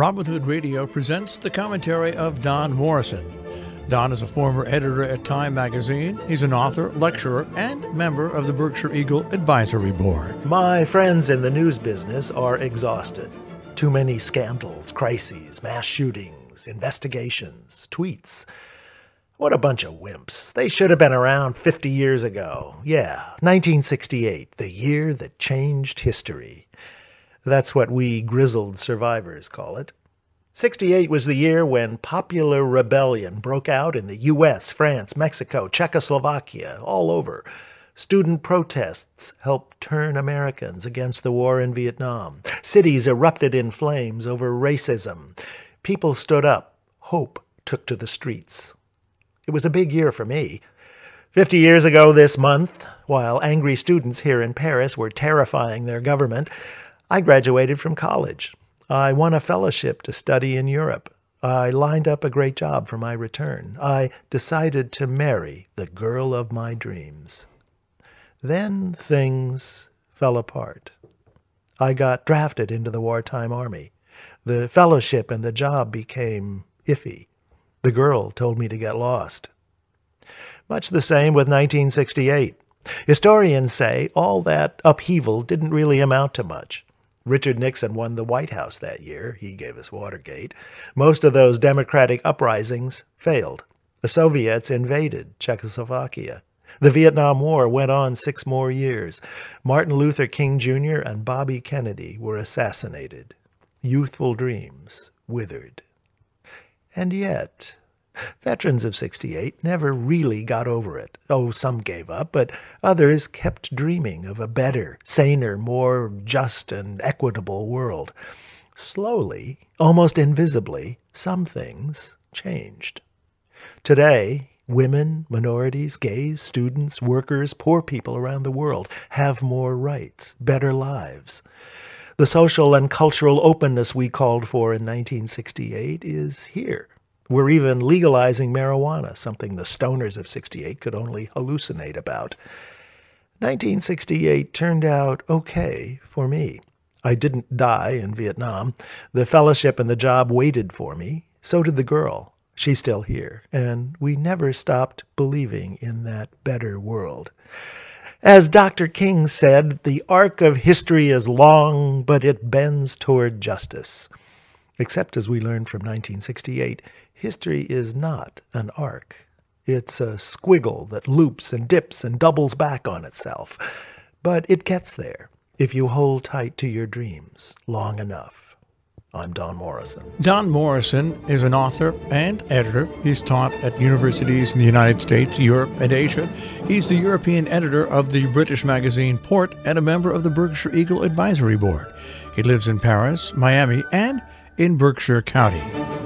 Robin Hood Radio presents the commentary of Don Morrison. Don is a former editor at Time magazine. He's an author, lecturer, and member of the Berkshire Eagle Advisory Board. My friends in the news business are exhausted. Too many scandals, crises, mass shootings, investigations, tweets. What a bunch of wimps. They should have been around 50 years ago. Yeah, 1968, the year that changed history. That's what we grizzled survivors call it. 68 was the year when popular rebellion broke out in the U.S., France, Mexico, Czechoslovakia, all over. Student protests helped turn Americans against the war in Vietnam. Cities erupted in flames over racism. People stood up. Hope took to the streets. It was a big year for me. 50 years ago this month, while angry students here in Paris were terrifying their government, I graduated from college. I won a fellowship to study in Europe. I lined up a great job for my return. I decided to marry the girl of my dreams. Then things fell apart. I got drafted into the wartime army. The fellowship and the job became iffy. The girl told me to get lost. Much the same with 1968. Historians say all that upheaval didn't really amount to much. Richard Nixon won the White House that year. He gave us Watergate. Most of those democratic uprisings failed. The Soviets invaded Czechoslovakia. The Vietnam War went on 6 more years. Martin Luther King Jr. and Bobby Kennedy were assassinated. Youthful dreams withered. And yet, veterans of 68 never really got over it. Oh, some gave up, but others kept dreaming of a better, saner, more just and equitable world. Slowly, almost invisibly, some things changed. Today, women, minorities, gays, students, workers, poor people around the world have more rights, better lives. The social and cultural openness we called for in 1968 is here. We're even legalizing marijuana, something the stoners of 68 could only hallucinate about. 1968 turned out okay for me. I didn't die in Vietnam. The fellowship and the job waited for me. So did the girl. She's still here, and we never stopped believing in that better world. As Dr. King said, the arc of history is long, but it bends toward justice. Except as we learned from 1968, history is not an arc. It's a squiggle that loops and dips and doubles back on itself. But it gets there if you hold tight to your dreams long enough. I'm Don Morrison. Don Morrison is an author and editor. He's taught at universities in the United States, Europe, and Asia. He's the European editor of the British magazine Port and a member of the Berkshire Eagle Advisory Board. He lives in Paris, Miami, and in Berkshire County.